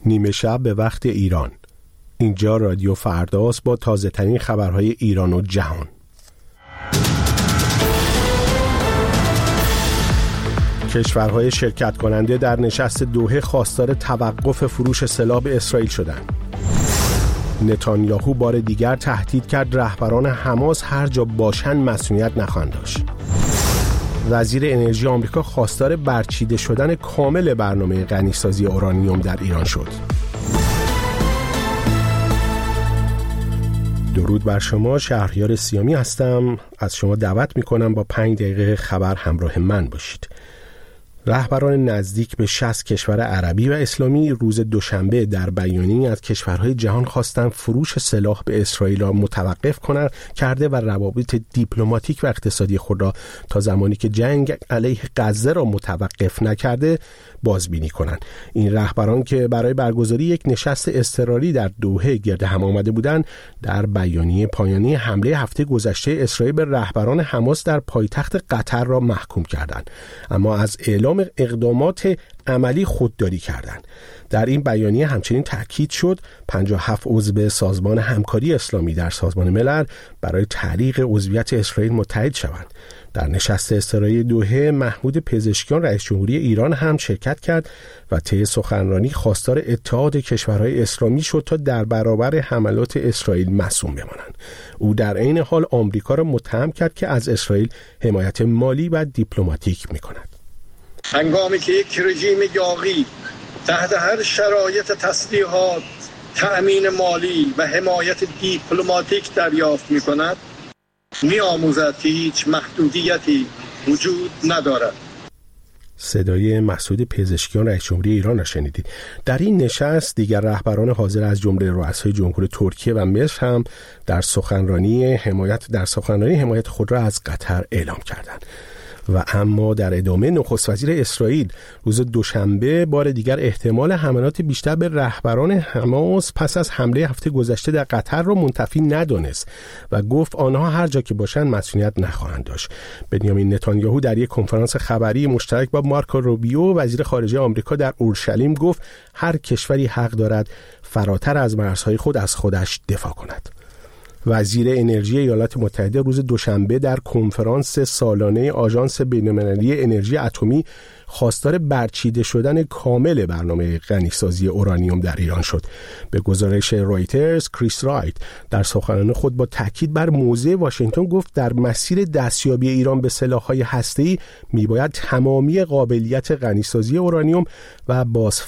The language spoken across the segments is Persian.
نیمه شب به وقت ایران. اینجا رادیو فرداست با تازه ترین خبرهای ایران و جهان. کشورهای شرکت کننده در نشست دوحه خواستار توقف فروش سلاح به اسرائیل شدند. نتانیاهو بار دیگر تهدید کرد رهبران حماس هر جا باشند مسئولیت نخواهند داشت. وزیر انرژی آمریکا خواستار برچیده شدن کامل برنامه غنیسازی اورانیوم در ایران شد. درود بر شما، شهریار سیامی هستم. از شما دعوت میکنم با 5 دقیقه خبر همراه من باشید. رهبران نزدیک به 60 کشور عربی و اسلامی روز دوشنبه در بیانیه‌ای از کشورهای جهان خواستند فروش سلاح به اسرائیل را متوقف کرده و روابط دیپلماتیک و اقتصادی خود را تا زمانی که جنگ علیه غزه را متوقف نکرده بازبینی کنند. این رهبران که برای برگزاری یک نشست اضطراری در دوحه گرد هم آمده بودند، در بیانیه پایانی حمله هفته گذشته اسرائیل به رهبران حماس در پایتخت قطر را محکوم کردند، اما از اعلام اقدامات عملی خودداری کردند. در این بیانیه همچنین تاکید شد 57 عضو سازمان همکاری اسلامی در سازمان ملل برای تعلیق عضویت اسرائیل متحد شوند. در نشست اضطراری دوحه محمود پزشکیان رئیس جمهوری ایران هم شرکت کرد و طی سخنرانی خواستار اتحاد کشورهای اسلامی شد تا در برابر حملات اسرائیل مصون بمانند. او در عین حال آمریکا را متهم کرد که از اسرائیل حمایت مالی و دیپلماتیک می‌کند. هنگامی که یک رژیم یاغی تحت هر شرایط تسلیحات، تأمین مالی و حمایت دیپلماتیک دریافت می‌کند، می‌آموزد که هیچ محدودیتی وجود ندارد. صدای مسعود پزشکیان رئیس جمهوری ایران را شنیدید. در این نشست دیگر رهبران حاضر از جمله رؤسای جمهور ترکیه و مصر هم در سخنرانی حمایت خود را از قطر اعلام کردند. و اما در ادامه نخست وزیر اسرائیل روز دوشنبه بار دیگر احتمال حملات بیشتر به رهبران حماس پس از حمله هفته گذشته در قطر را منتفی ندانست و گفت آنها هر جا که باشند مسئولیت نخواهند داشت. بنیامین نتانیاهو در یک کنفرانس خبری مشترک با مارکو روبیو وزیر خارجه آمریکا در اورشلیم گفت هر کشوری حق دارد فراتر از مرزهای خود از خودش دفاع کند. وزیر انرژی ایالات متحده روز دوشنبه در کنفرانس سالانه آژانس بین‌المللی انرژی اتمی خواستار برچیده شدن کامل برنامه غنیسازی اورانیوم در ایران شد. به گزارش رایترز، کریس رایت در سخنرانی خود با تاکید بر موضع واشنگتن گفت در مسیر دستیابی ایران به سلاح‌های هسته‌ای میباید تمامی قابلیت غنیسازی اورانیوم و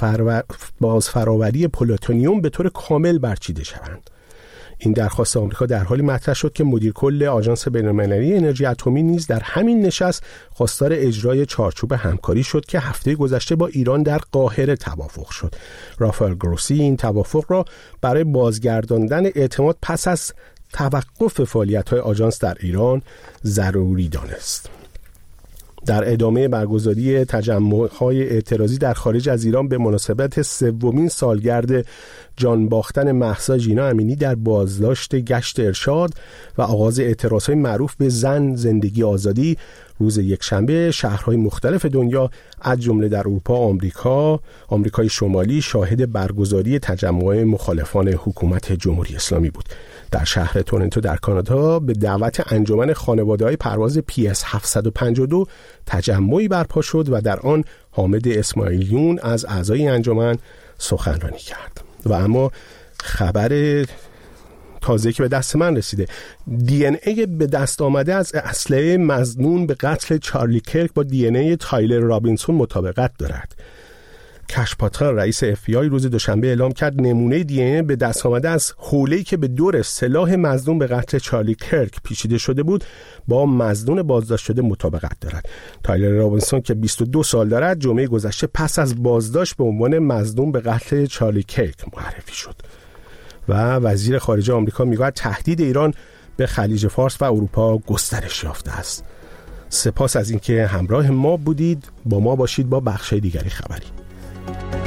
بازفراوری پلوتونیوم به طور کامل برچیده شوند. این درخواست آمریکا در حالی مطرح شد که مدیر کل آژانس بین‌المللی انرژی اتمی نیز در همین نشست خواستار اجرای چارچوب همکاری شد که هفته گذشته با ایران در قاهره توافق شد. رافائل گروسی این توافق را برای بازگرداندن اعتماد پس از توقف فعالیت‌های آژانس در ایران ضروری دانست. در ادامه برگزاری تجمع‌های اعتراضی در خارج از ایران به مناسبت 3مین سالگرد جان باختن مهسا ژینا امینی در بازداشت گشت ارشاد و آغاز اعتراضهای معروف به زن، زندگی، آزادی، روز یکشنبه شهرهای مختلف دنیا از جمله در اروپا، آمریکای شمالی شاهد برگزاری تجمع‌های مخالفان حکومت جمهوری اسلامی بود. در شهر تورنتو در کانادا به دعوت انجمن خانواده‌های پرواز PS 752 تجمعی برپا شد و در آن حامد اسماعیلیون از اعضای انجمن سخنرانی کرد. و اما خبر تازه که به دست من رسیده، DNA به دست آمده از اسلحه مظنون به قتل چارلی کرک با DNA تایلر رابینسون مطابقت دارد. کش پاتر رئیس FBI روز دوشنبه اعلام کرد نمونه DNA به دست آمده از حوله‌ای که به دور سلاح مظنون به قتل چارلی کرک پیچیده شده بود با مظنون بازداشت شده مطابقت دارد. تایلر رابینسون که 22 سال دارد جمعه گذشته پس از بازداشت به عنوان مظنون به قتل چارلی کرک معرفی شد. و وزیر خارجه آمریکا میگوید تهدید ایران به خلیج فارس و اروپا گسترش یافته است. سپاس از اینکه همراه ما بودید. با ما باشید با بخش دیگری خبری.